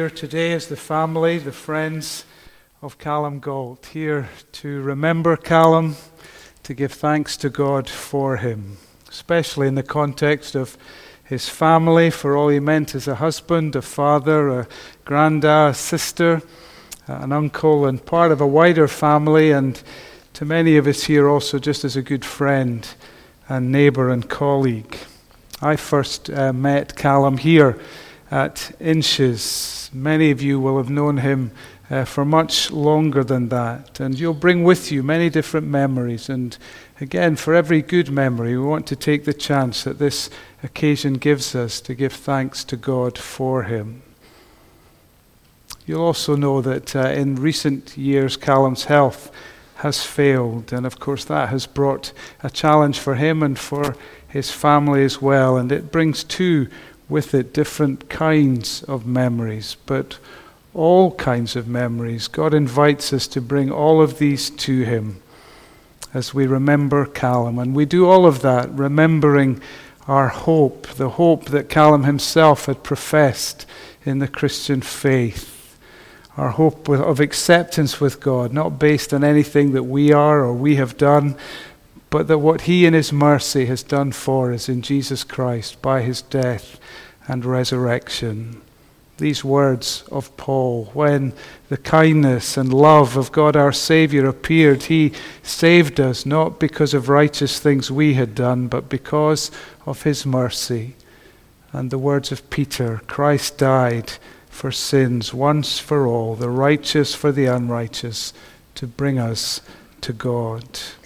here today as the family, the friends of Callum Galt, here to remember Callum, to give thanks to God for him, especially in the context of his family, for all he meant as a husband, a father, a granddad, a sister, an uncle, and part of a wider family, and to many of us here also just as a good friend and neighbour and colleague. I first met Callum here at Inches. Many of you will have known him for much longer than that, and you'll bring with you many different memories. And again, for every good memory, we want to take the chance that this occasion gives us to give thanks to God for him. You'll also know that in recent years, Callum's health has failed, and of course that has brought a challenge for him and for his family as well, and it brings with it different kinds of memories, but all kinds of memories. God invites us to bring all of these to him as we remember Callum, and we do all of that remembering our hope, the hope that Callum himself had professed in the Christian faith, our hope of acceptance with God, not based on anything that we are or we have done, but that what he in his mercy has done for us in Jesus Christ by his death and resurrection. These words of Paul, when the kindness and love of God our Savior appeared, he saved us not because of righteous things we had done, but because of his mercy. And the words of Peter, Christ died for sins once for all, the righteous for the unrighteous, to bring us to God.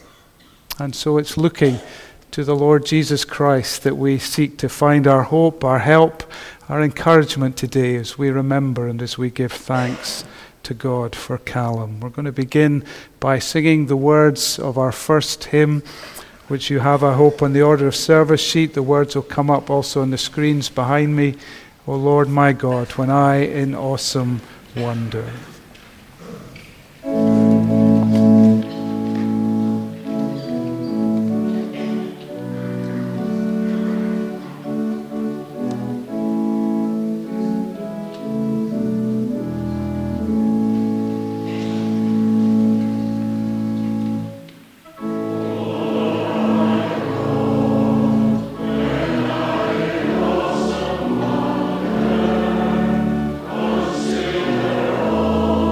And so it's looking to the Lord Jesus Christ that we seek to find our hope, our help, our encouragement today as we remember and as we give thanks to God for Callum. We're going to begin by singing the words of our first hymn, which you have, I hope, on the order of service sheet. The words will come up also on the screens behind me. O Lord my God, when I in awesome wonder. Oh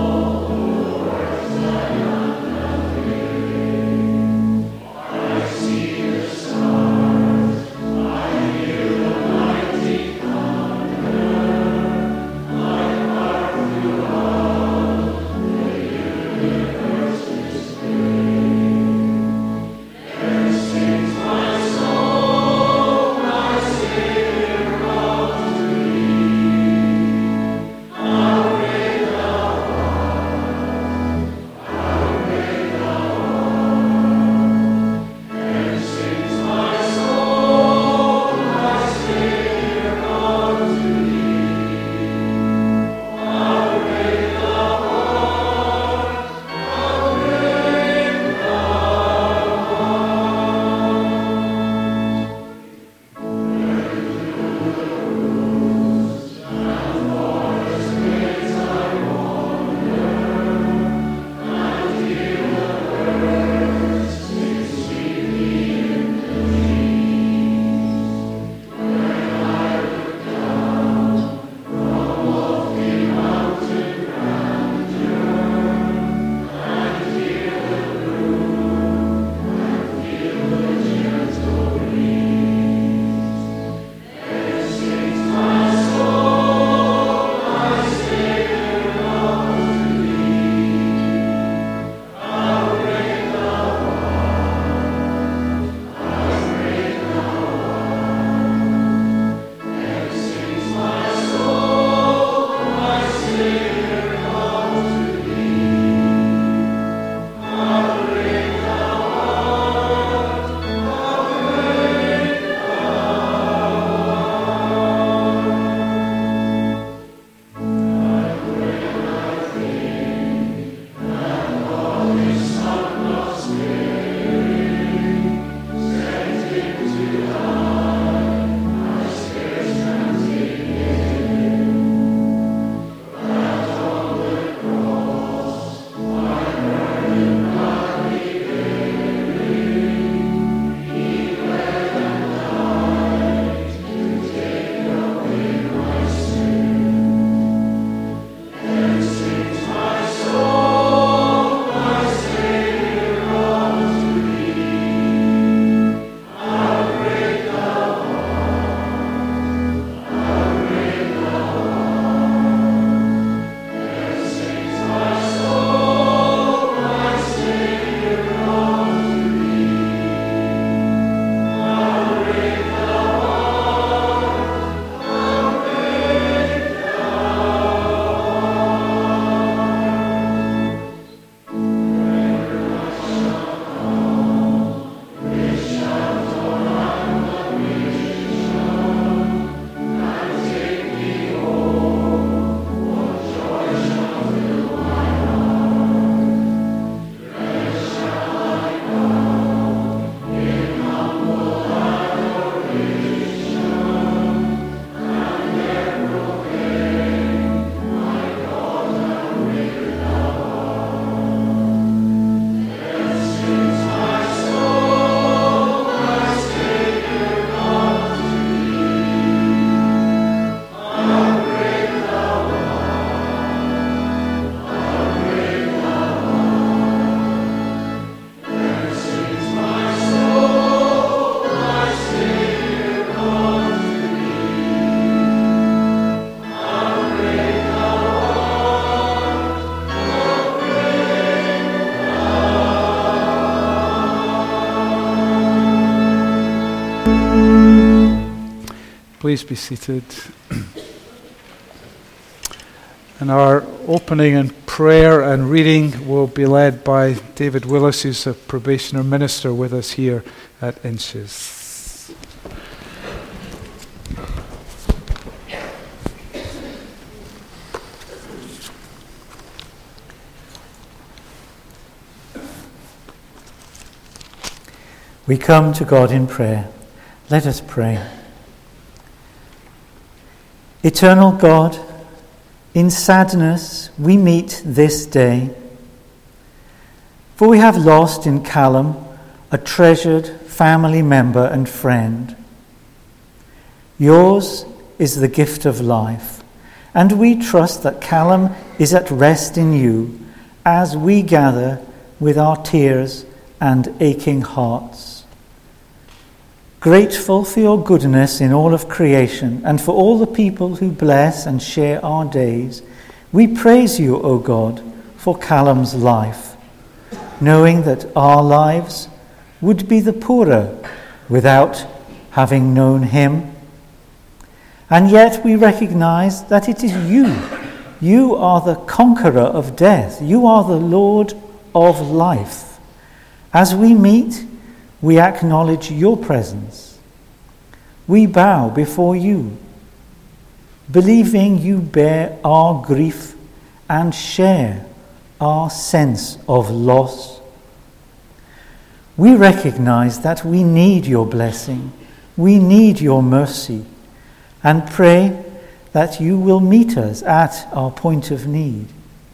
Please be seated. And our opening and prayer and reading will be led by David Willis, who's a probationer minister with us here at Inches. We come to God in prayer. Let us pray. Eternal God, in sadness we meet this day, for we have lost in Callum a treasured family member and friend. Yours is the gift of life, and we trust that Callum is at rest in you as we gather with our tears and aching hearts. Grateful for your goodness in all of creation and for all the people who bless and share our days, we praise you, O God, for Callum's life, knowing that our lives would be the poorer without having known him. And yet we recognize that it is you. You are the conqueror of death. You are the Lord of life. As we meet, we acknowledge your presence. We bow before you, believing you bear our grief and share our sense of loss. We recognize that we need your blessing, we need your mercy, and pray that you will meet us at our point of need.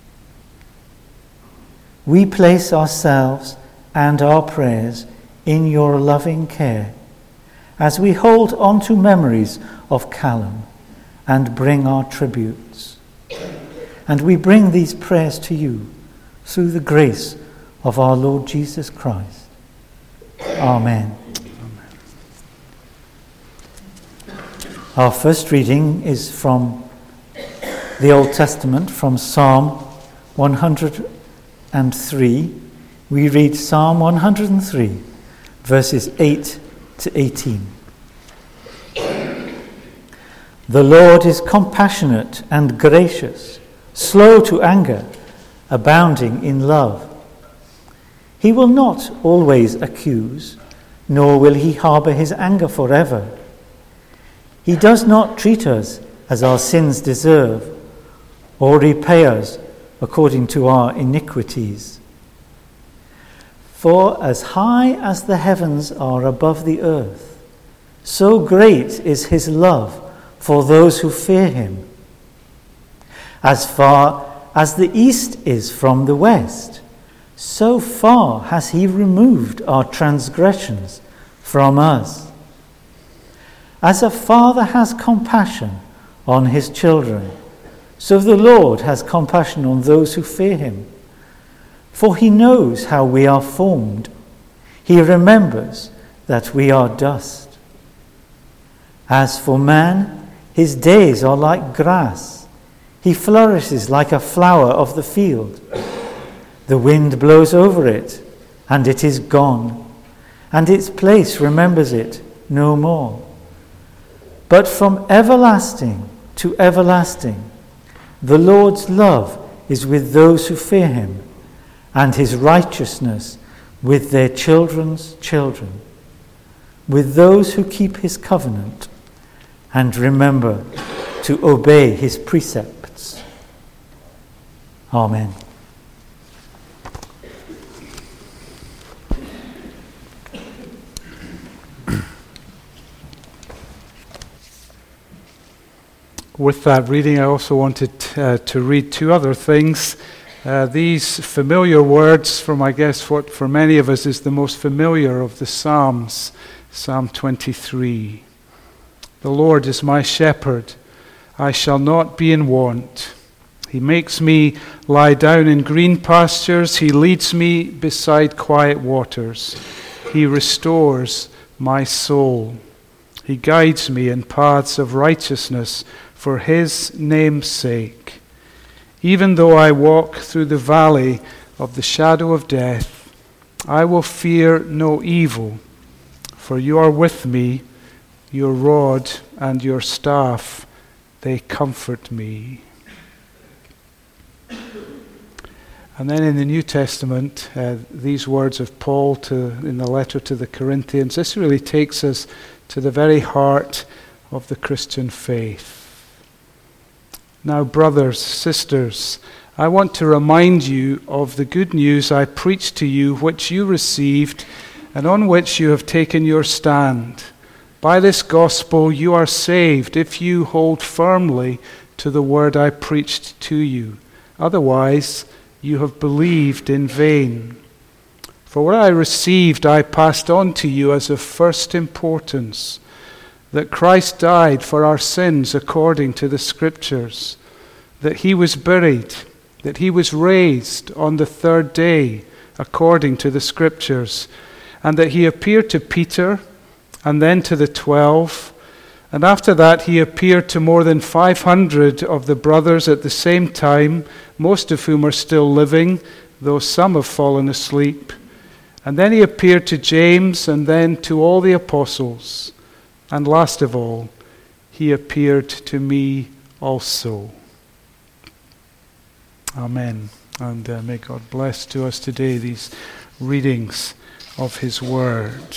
We place ourselves and our prayers in your loving care, as we hold on to memories of Callum and bring our tributes. And we bring these prayers to you through the grace of our Lord Jesus Christ. Amen. Our first reading is from the Old Testament, from Psalm 103. We read Psalm 103, verses 8 to 18. The Lord is compassionate and gracious, slow to anger, abounding in love. He will not always accuse, nor will he harbor his anger forever. He does not treat us as our sins deserve, or repay us according to our iniquities. For as high as the heavens are above the earth, so great is his love for those who fear him. As far as the east is from the west, so far has he removed our transgressions from us. As a father has compassion on his children, so the Lord has compassion on those who fear him. For he knows how we are formed. He remembers that we are dust. As for man, his days are like grass. He flourishes like a flower of the field. The wind blows over it, and it is gone, and its place remembers it no more. But from everlasting to everlasting, the Lord's love is with those who fear him, and his righteousness with their children's children, with those who keep his covenant and remember to obey his precepts. Amen. With that reading, I also wanted to read two other things. These familiar words from, I guess, what for many of us is the most familiar of the Psalms, Psalm 23. The Lord is my shepherd, I shall not be in want. He makes me lie down in green pastures, he leads me beside quiet waters. He restores my soul. He guides me in paths of righteousness for his name's sake. Even though I walk through the valley of the shadow of death, I will fear no evil, for you are with me. Your rod and your staff, they comfort me. And then in the New Testament, these words of Paul in the letter to the Corinthians, this really takes us to the very heart of the Christian faith. Now, brothers, sisters, I want to remind you of the good news I preached to you, which you received, and on which you have taken your stand. By this gospel you are saved, if you hold firmly to the word I preached to you. Otherwise, you have believed in vain. For what I received I passed on to you as of first importance, that Christ died for our sins according to the Scriptures, that he was buried, that he was raised on the third day according to the Scriptures, and that he appeared to Peter and then to the 12, and after that he appeared to more than 500 of the brothers at the same time, most of whom are still living, though some have fallen asleep. And then he appeared to James, and then to all the apostles. And last of all, he appeared to me also. Amen. And may God bless to us today these readings of his word.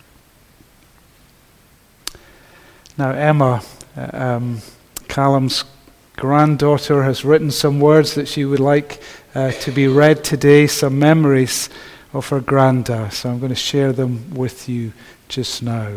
Now, Emma, Callum's granddaughter, has written some words that she would like to be read today, some memories of her granda. So I'm going to share them with you just now.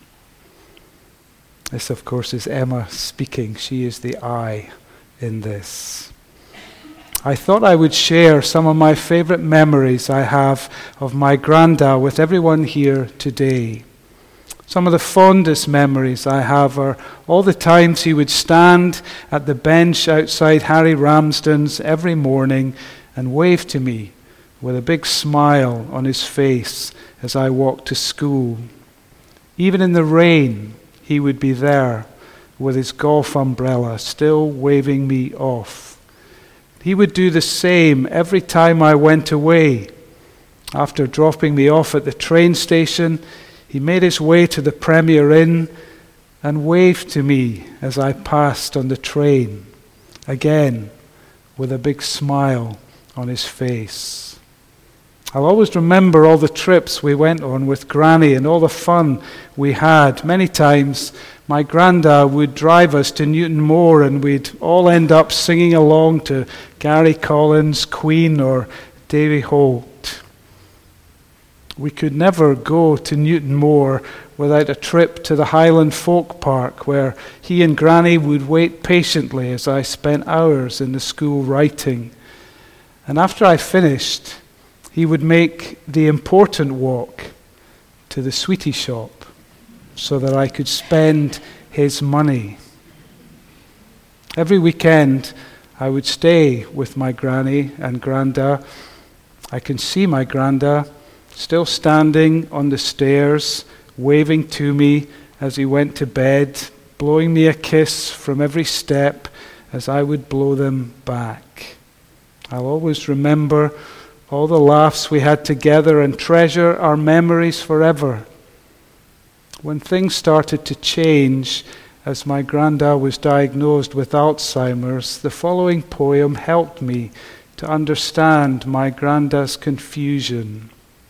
This, of course, is Emma speaking. She is the I in this. I thought I would share some of my favorite memories I have of my granda with everyone here today. Some of the fondest memories I have are all the times he would stand at the bench outside Harry Ramsden's every morning and wave to me with a big smile on his face as I walked to school. Even in the rain, he would be there with his golf umbrella, still waving me off. He would do the same every time I went away. After dropping me off at the train station, he made his way to the Premier Inn and waved to me as I passed on the train, again with a big smile on his face. I'll always remember all the trips we went on with Granny and all the fun we had. Many times my granda would drive us to Newton Moor and we'd all end up singing along to Gary Collins, Queen or Davy Holt. We could never go to Newton Moor without a trip to the Highland Folk Park, where he and Granny would wait patiently as I spent hours in the school writing. And after I finished, he would make the important walk to the sweetie shop so that I could spend his money. Every weekend, I would stay with my Granny and Granda. I can see my Granda still standing on the stairs, waving to me as he went to bed, blowing me a kiss from every step as I would blow them back. I'll always remember all the laughs we had together and treasure our memories forever. When things started to change, as my granda was diagnosed with Alzheimer's, the following poem helped me to understand my granda's confusion.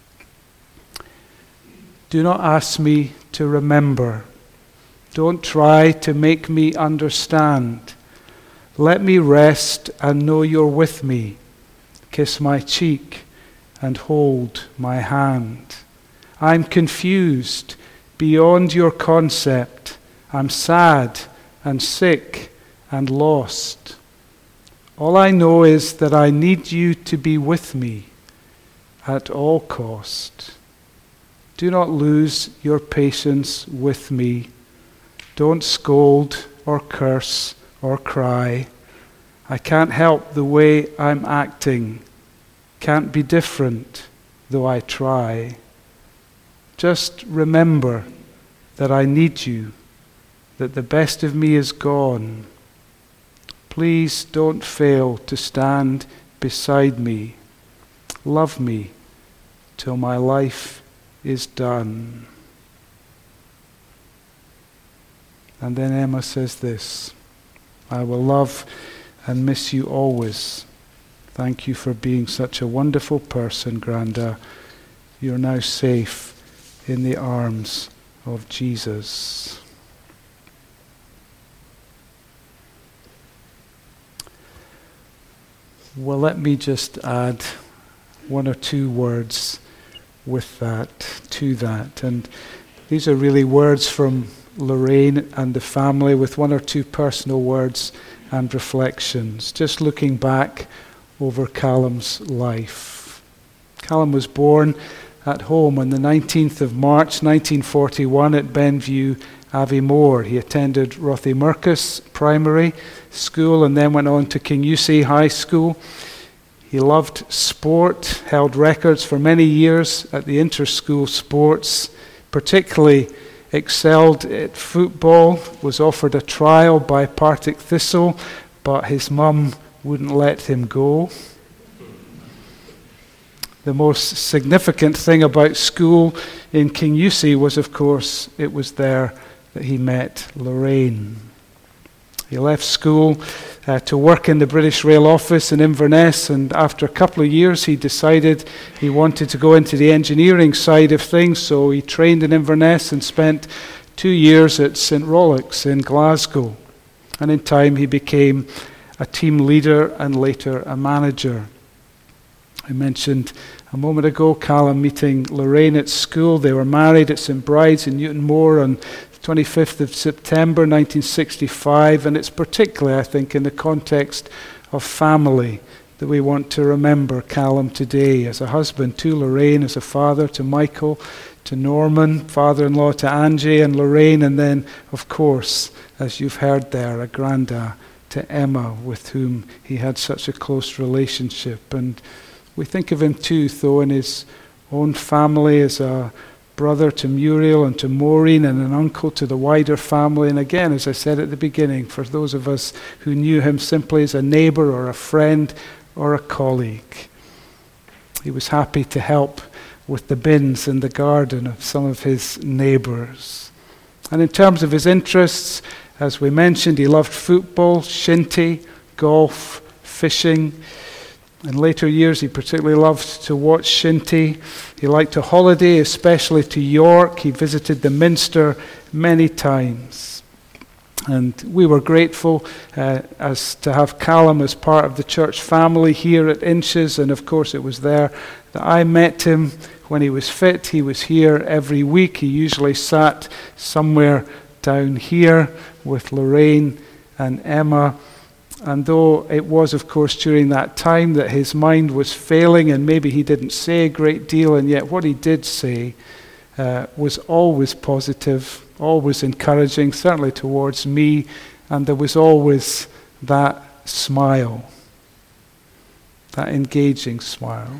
Do not ask me to remember. Don't try to make me understand. Let me rest and know you're with me. Kiss my cheek and hold my hand. I'm confused beyond your concept. I'm sad and sick and lost. All I know is that I need you to be with me at all cost. Do not lose your patience with me. Don't scold or curse or cry. I can't help the way I'm acting. Can't be different, though I try. Just remember that I need you, that the best of me is gone. Please don't fail to stand beside me. Love me till my life is done. And then Emma says this, I will love and miss you always. Thank you for being such a wonderful person, Granda. You're now safe in the arms of Jesus. Well, let me just add one or two words with that, to that. And these are really words from Lorraine and the family, with one or two personal words and reflections, just looking back over Callum's life. Callum was born at home on the 19th of March 1941 at Benview, Aviemore. He attended Rothiemurchus Primary School and then went on to Kingussie High School. He loved sport, held records for many years at the inter-school sports, particularly excelled at football, was offered a trial by Partick Thistle, but his mum wouldn't let him go. The most significant thing about school in Kingussie was, of course, it was there that he met Lorraine. He left school to work in the British Rail office in Inverness, and after a couple of years he decided he wanted to go into the engineering side of things, so he trained in Inverness and spent 2 years at St. Rollox in Glasgow. And in time he became a team leader and later a manager. I mentioned a moment ago Callum meeting Lorraine at school. They were married at St. Bride's in Newtonmore on 25th of September 1965, and it's particularly, I think, in the context of family that we want to remember Callum today as a husband to Lorraine, as a father to Michael, to Norman, father-in-law to Angie and Lorraine, and then, of course, as you've heard there, a granda to Emma, with whom he had such a close relationship. And we think of him too, though, in his own family as a brother to Muriel and to Maureen, and an uncle to the wider family. And again, as I said at the beginning, for those of us who knew him simply as a neighbour or a friend or a colleague. He was happy to help with the bins in the garden of some of his neighbours. And in terms of his interests, as we mentioned, he loved football, shinty, golf, fishing. In later years, he particularly loved to watch shinty. He liked to holiday, especially to York. He visited the Minster many times. And we were grateful as to have Callum as part of the church family here at Inches. And of course, it was there that I met him when he was fit. He was here every week. He usually sat somewhere down here with Lorraine and Emma. And though it was, of course, during that time that his mind was failing and maybe he didn't say a great deal, and yet what he did say was always positive, always encouraging, certainly towards me, and there was always that smile, that engaging smile.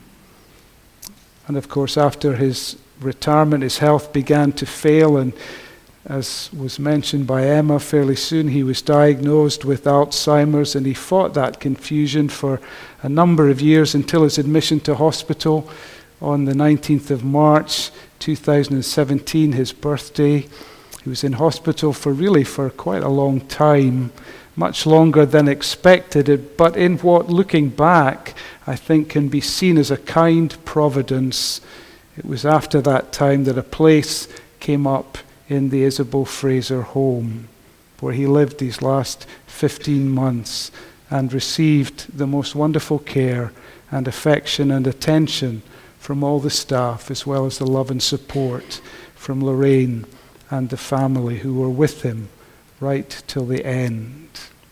And of course, after his retirement, his health began to fail, and as was mentioned by Emma, fairly soon he was diagnosed with Alzheimer's, and he fought that confusion for a number of years until his admission to hospital on the 19th of March 2017, his birthday. He was in hospital for quite a long time, much longer than expected, but in what, looking back, I think can be seen as a kind providence. It was after that time that a place came up in the Isabel Fraser home, where he lived these last 15 months and received the most wonderful care and affection and attention from all the staff, as well as the love and support from Lorraine and the family who were with him right till the end.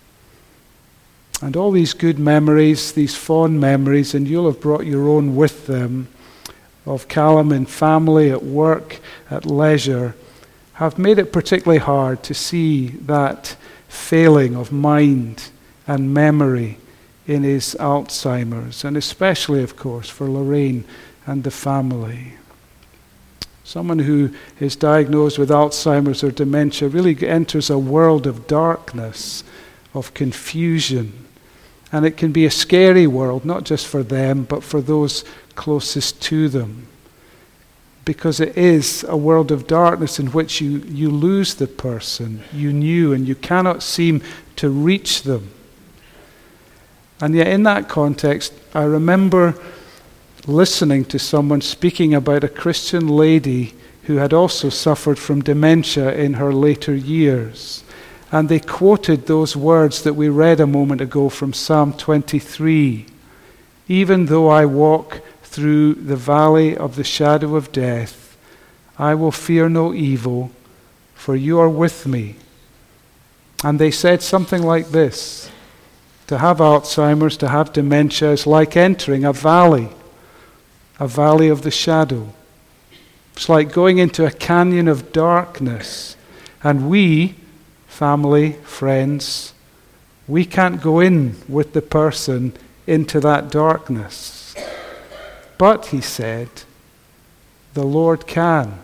And all these good memories, these fond memories, and you'll have brought your own with them, of Callum in family, at work, at leisure, have made it particularly hard to see that failing of mind and memory in his Alzheimer's, and especially, of course, for Lorraine and the family. Someone who is diagnosed with Alzheimer's or dementia really enters a world of darkness, of confusion, and it can be a scary world, not just for them, but for those closest to them. because it is a world of darkness in which you lose the person you knew and you cannot seem to reach them. And yet in that context, I remember listening to someone speaking about a Christian lady who had also suffered from dementia in her later years. And they quoted those words that we read a moment ago from Psalm 23. Even though I walk through the valley of the shadow of death, I will fear no evil, for you are with me. And they said something like this: to have Alzheimer's, to have dementia, is like entering a valley of the shadow. It's like going into a canyon of darkness. And we, family, friends, we can't go in with the person into that darkness. But, he said, the Lord can.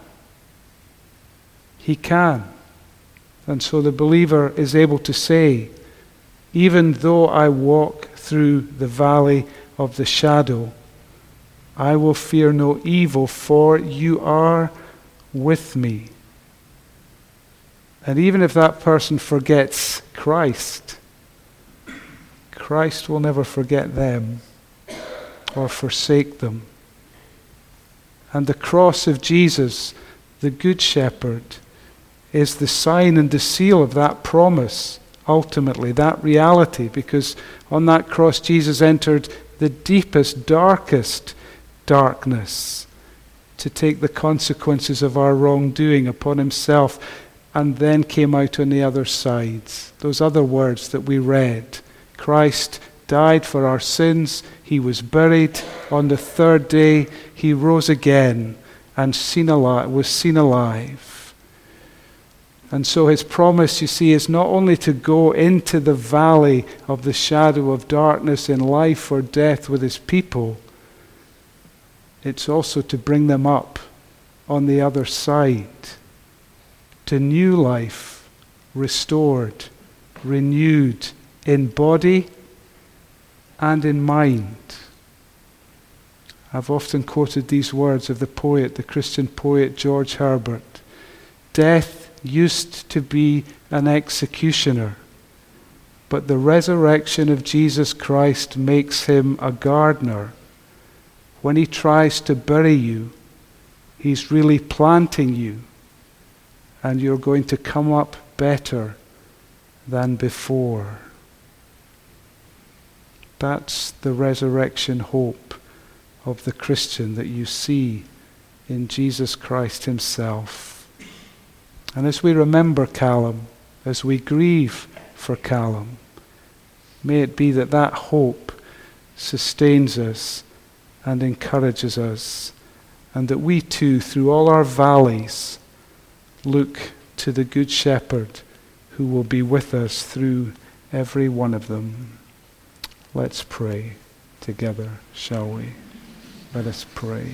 He can. And so the believer is able to say, even though I walk through the valley of the shadow, I will fear no evil, for you are with me. And even if that person forgets Christ, Christ will never forget them or forsake them. And the cross of Jesus, the Good Shepherd, is the sign and the seal of that promise, ultimately, that reality, because on that cross Jesus entered the deepest, darkest darkness to take the consequences of our wrongdoing upon himself, and then came out on the other side. Those other words that we read. Christ died for our sins. He was buried. On the third day, he rose again and was seen alive. And so his promise, you see, is not only to go into the valley of the shadow of darkness in life or death with his people. It's also to bring them up on the other side to new life, restored, renewed in body and in mind. I've often quoted these words of the Christian poet George Herbert. Death used to be an executioner, but the resurrection of Jesus Christ makes him a gardener. When he tries to bury you, he's really planting you, and you're going to come up better than before. That's the resurrection hope of the Christian that you see in Jesus Christ himself. And as we remember Callum, as we grieve for Callum, may it be that that hope sustains us and encourages us, and that we too, through all our valleys, look to the Good Shepherd who will be with us through every one of them. Let's pray together, shall we? Let us pray.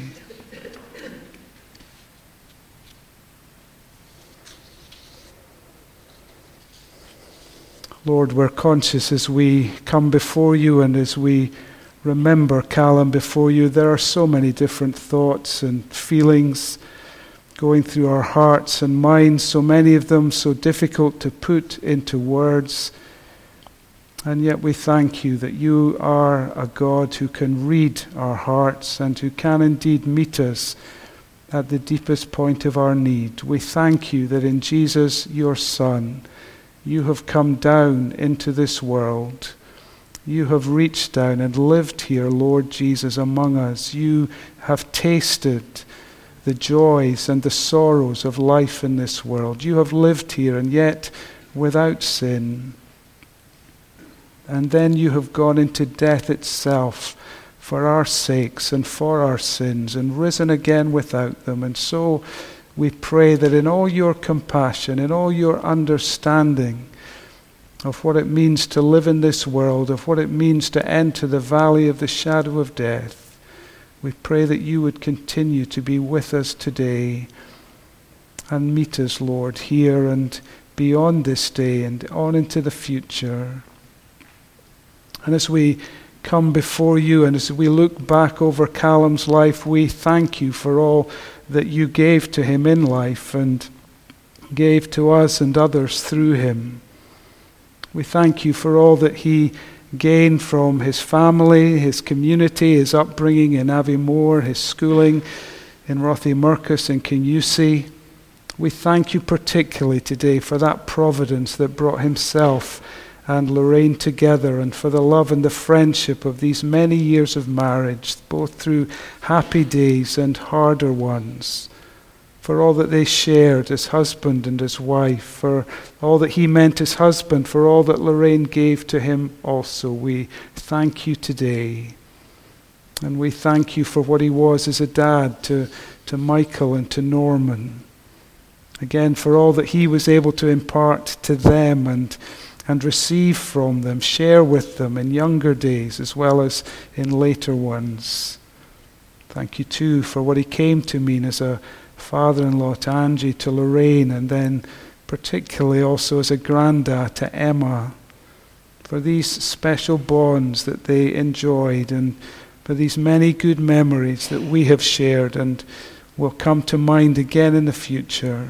Lord, we're conscious as we come before you and as we remember Callum before you, there are so many different thoughts and feelings going through our hearts and minds, so many of them so difficult to put into words. And yet we thank you that you are a God who can read our hearts and who can indeed meet us at the deepest point of our need. We thank you that in Jesus, your Son, you have come down into this world. You have reached down and lived here, Lord Jesus, among us. You have tasted the joys and the sorrows of life in this world. You have lived here, and yet without sin. And then you have gone into death itself for our sakes and for our sins, and risen again without them. And so we pray that in all your compassion, in all your understanding of what it means to live in this world, of what it means to enter the valley of the shadow of death, we pray that you would continue to be with us today and meet us, Lord, here and beyond this day and on into the future. And as we come before you, and as we look back over Callum's life, we thank you for all that you gave to him in life and gave to us and others through him. We thank you for all that he gained from his family, his community, his upbringing in Aviemore, his schooling in Rothiemurchus and Kingussie. We thank you particularly today for that providence that brought himself and Lorraine together, and for the love and the friendship of these many years of marriage, both through happy days and harder ones, for all that they shared as husband and as wife, for all that he meant as husband, for all that Lorraine gave to him also. We thank you today. And we thank you for what he was as a dad to Michael and to Norman. Again, for all that he was able to impart to them and receive from them, share with them in younger days as well as in later ones. Thank you too for what he came to mean as a father-in-law to Angie, to Lorraine, and then particularly also as a granddad to Emma, for these special bonds that they enjoyed and for these many good memories that we have shared and will come to mind again in the future.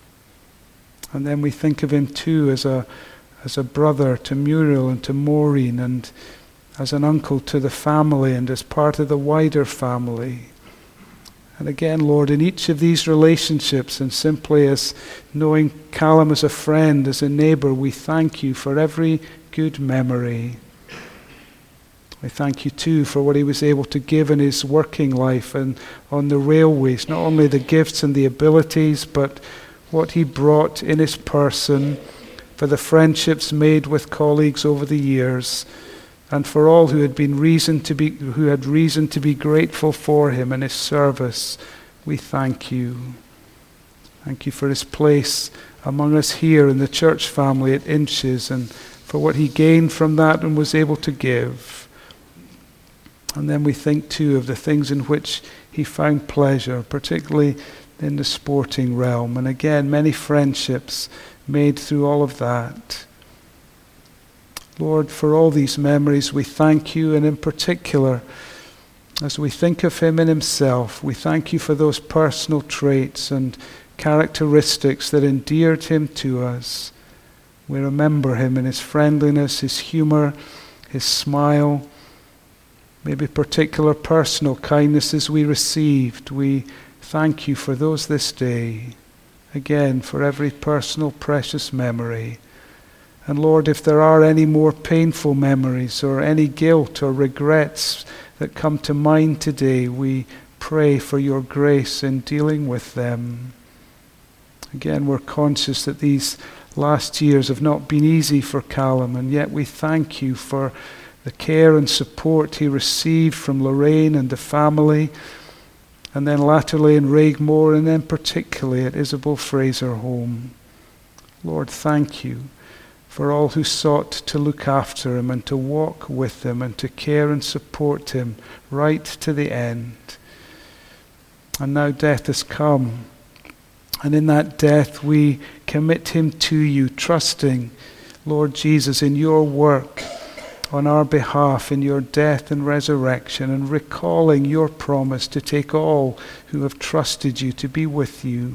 And then we think of him too as a brother to Muriel and to Maureen, and as an uncle to the family and as part of the wider family. And again, Lord, in each of these relationships, and simply as knowing Callum as a friend, as a neighbour, we thank you for every good memory. We thank you too for what he was able to give in his working life and on the railways, not only the gifts and the abilities, but what he brought in his person, for the friendships made with colleagues over the years, and for all who had reason to be grateful for him and his service. We thank you. Thank you for his place among us here in the church family at Inches, and for what he gained from that and was able to give. And then we think too of the things in which he found pleasure, particularly in the sporting realm. And again, many friendships made through all of that. Lord, for all these memories, we thank you, and in particular, as we think of him in himself, we thank you for those personal traits and characteristics that endeared him to us. We remember him in his friendliness, his humor, his smile, maybe particular personal kindnesses we received. We thank you for those this day. Again, for every personal precious memory. And Lord, if there are any more painful memories or any guilt or regrets that come to mind today, we pray for your grace in dealing with them. Again, we're conscious that these last years have not been easy for Callum, and yet we thank you for the care and support he received from Lorraine and the family, and then latterly in Raigmore, and then particularly at Isabel Fraser Home. Lord, thank you for all who sought to look after him and to walk with him and to care and support him right to the end. And now death has come, and in that death we commit him to you, trusting, Lord Jesus, in your work on our behalf in your death and resurrection, and recalling your promise to take all who have trusted you to be with you.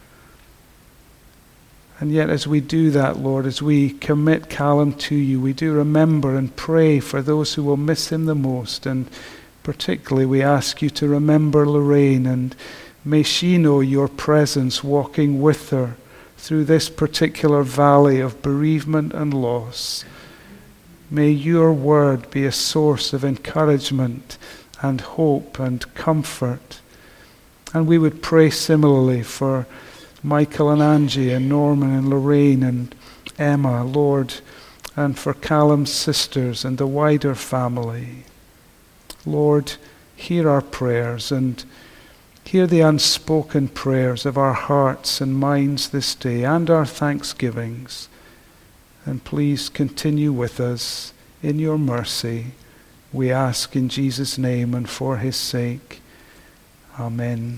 And yet as we do that, Lord, as we commit Callum to you, we do remember and pray for those who will miss him the most, and particularly we ask you to remember Lorraine, and may she know your presence walking with her through this particular valley of bereavement and loss. May your word be a source of encouragement and hope and comfort. And we would pray similarly for Michael and Angie and Norman and Lorraine and Emma, Lord, and for Callum's sisters and the wider family. Lord, hear our prayers and hear the unspoken prayers of our hearts and minds this day, and our thanksgivings. And please continue with us in your mercy. We ask in Jesus' name and for his sake. Amen.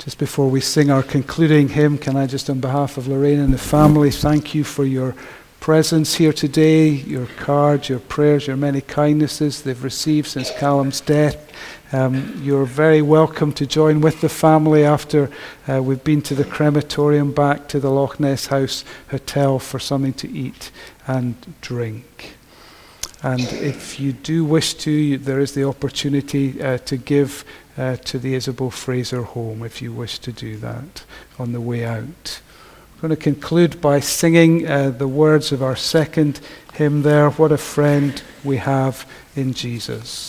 Just before we sing our concluding hymn, can I just on behalf of Lorraine and the family thank you for your presence here today, your cards, your prayers, your many kindnesses they've received since Callum's death. You're very welcome to join with the family after we've been to the crematorium, back to the Loch Ness House Hotel for something to eat and drink. And if you do wish to, there is the opportunity to give to the Isabel Fraser Home if you wish to do that on the way out. I'm going to conclude by singing the words of our second hymn there, What a Friend We Have in Jesus.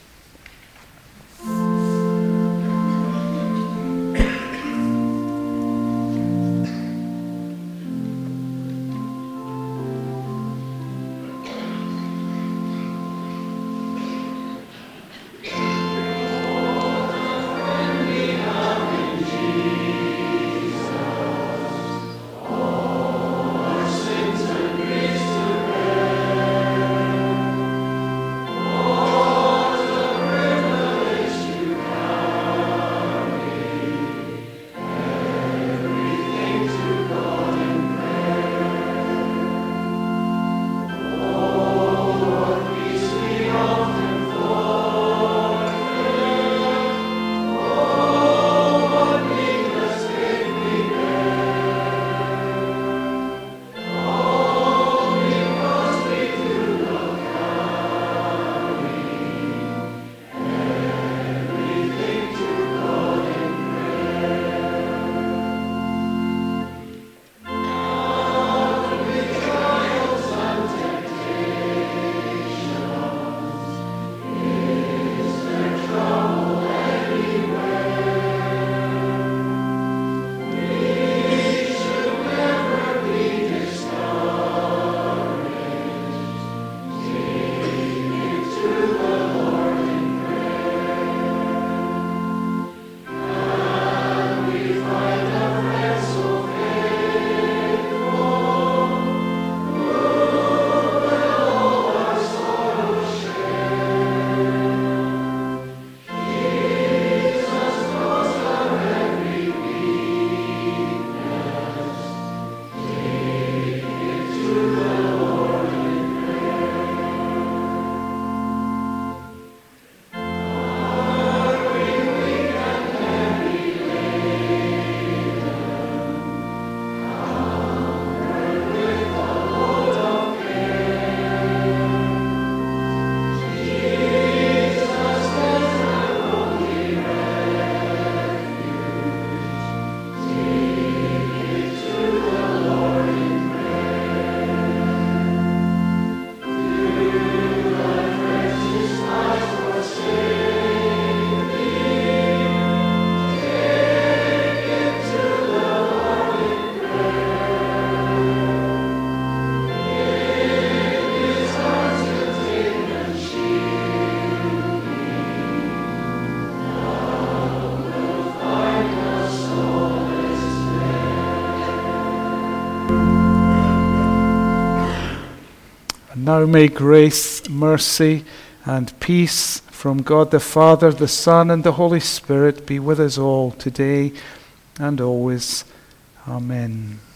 Now may grace, mercy, and peace from God the Father, the Son, and the Holy Spirit be with us all today and always. Amen.